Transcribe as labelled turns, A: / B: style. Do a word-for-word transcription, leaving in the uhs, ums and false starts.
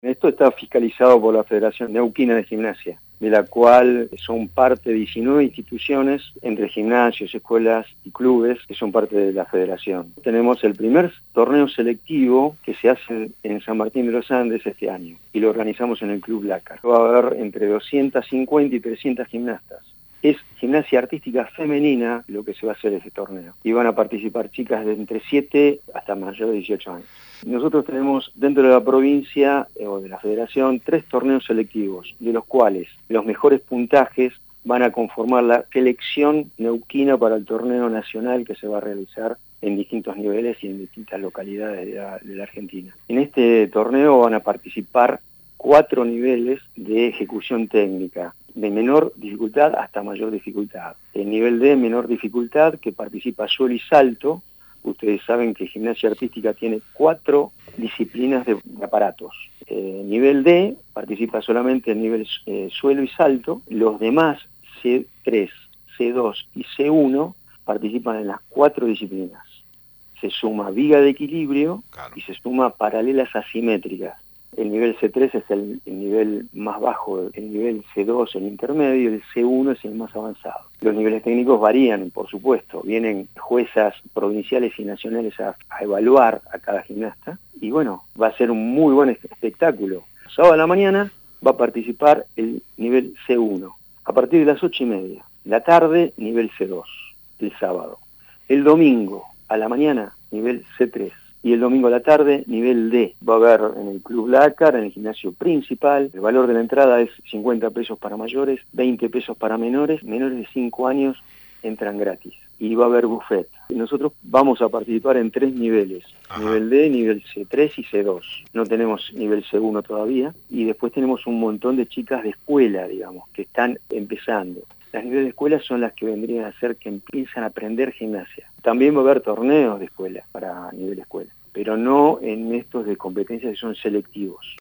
A: Esto está fiscalizado por la Federación Neuquina de Gimnasia, de la cual son parte diecinueve instituciones, entre gimnasios, escuelas y clubes, que son parte de la federación. Tenemos el primer torneo selectivo que se hace en San Martín de los Andes este año, y lo organizamos en el Club Lácar. Va a haber entre doscientas cincuenta y trescientas gimnastas. Es gimnasia artística femenina lo que se va a hacer ese torneo. Y van a participar chicas de entre siete hasta mayor de dieciocho años. Nosotros tenemos dentro de la provincia eh, o de la federación tres torneos selectivos, de los cuales los mejores puntajes van a conformar la selección neuquina para el torneo nacional que se va a realizar en distintos niveles y en distintas localidades de la, de la Argentina. En este torneo van a participar cuatro niveles de ejecución técnica, de menor dificultad hasta mayor dificultad. El nivel D, menor dificultad, que participa suelo y salto. Ustedes saben que gimnasia artística tiene cuatro disciplinas de, de aparatos. Eh, nivel D participa solamente en nivel eh, suelo y salto. Los demás, C tres, C dos y C uno, participan en las cuatro disciplinas. Se suma viga de equilibrio, claro, y se suma paralelas asimétricas. El nivel C tres es el, el nivel más bajo, el nivel C dos el intermedio, el C uno es el más avanzado. Los niveles técnicos varían, por supuesto, vienen juezas provinciales y nacionales a, a evaluar a cada gimnasta, y bueno, va a ser un muy buen espectáculo. Sábado a la mañana va a participar el nivel C uno, a partir de las ocho y media. La tarde, nivel C dos, el sábado. El domingo a la mañana, nivel C tres. Y el domingo a la tarde, nivel D. Va a haber en el Club Lácar, en el gimnasio principal. El valor de la entrada es cincuenta pesos para mayores, veinte pesos para menores. Menores de cinco años entran gratis. Y va a haber buffet. Nosotros vamos a participar en tres niveles. Ajá. Nivel D, nivel C tres y C dos. No tenemos nivel C uno todavía. Y después tenemos un montón de chicas de escuela, digamos, que están empezando. Las niveles de escuela son las que vendrían a ser que empiezan a aprender gimnasia. También va a haber torneos de escuela para nivel escuela, pero no en estos de competencias que son selectivos.